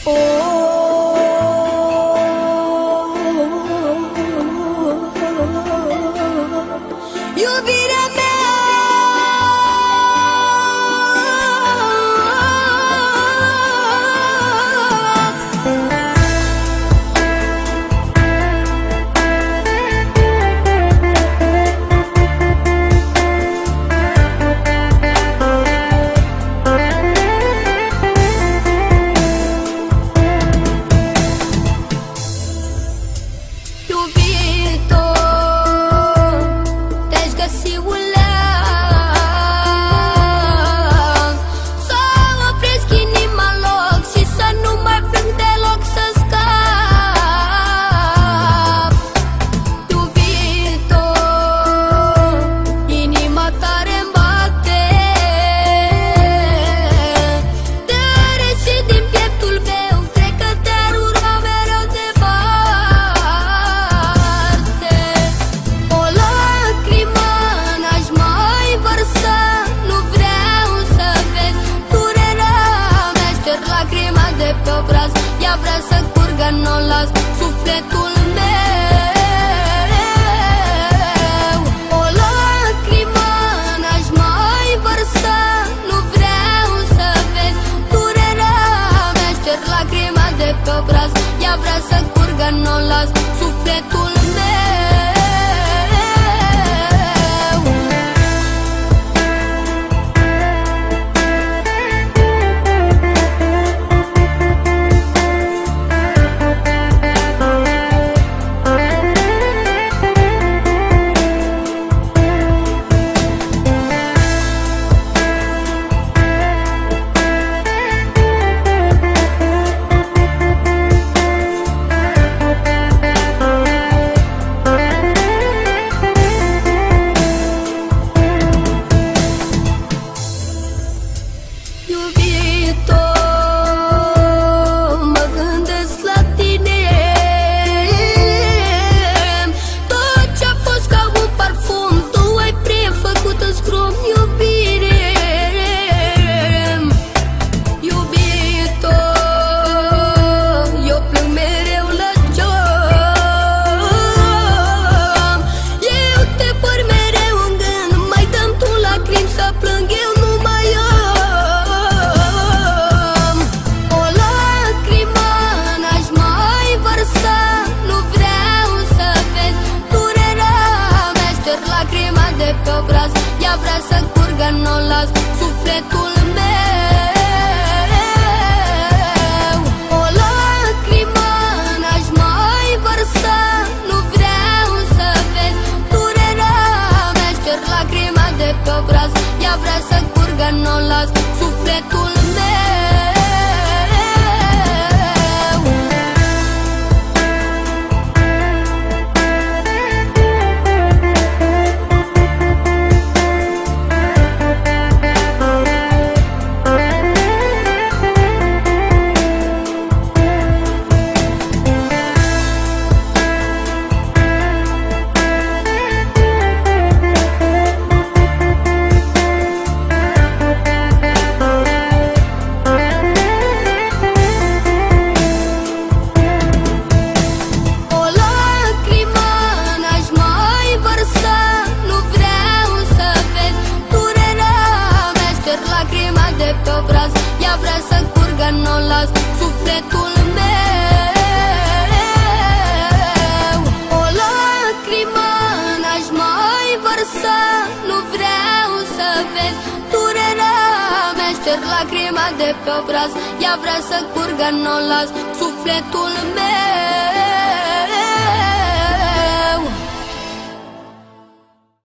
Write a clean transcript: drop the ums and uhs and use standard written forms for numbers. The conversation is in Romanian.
Iubirea mea, ea vrea să curgă, n-o las sufletul meu. O lacrimă n-aș mai vărsa, nu vreau să vezi durerea mea. Șterg lacrima de pe obraz, ea vrea să curgă, n-o las sufletul meu. Ea vrea să curgă, n-o las sufletul meu. O lacrimă n-aș mai vărsa, nu vreau să vezi durerea mea. Șterg lacrima de pe obraz, ea vrea să curgă, n-o las sufletul meu. Ea vrea să curgă, n-o las sufletul meu. O lacrimă n-aș mai vărsa, nu vreau să vezi durerea mea. Șterg lacrima de pe obraz, ea vrea să curgă, n-o las sufletul meu.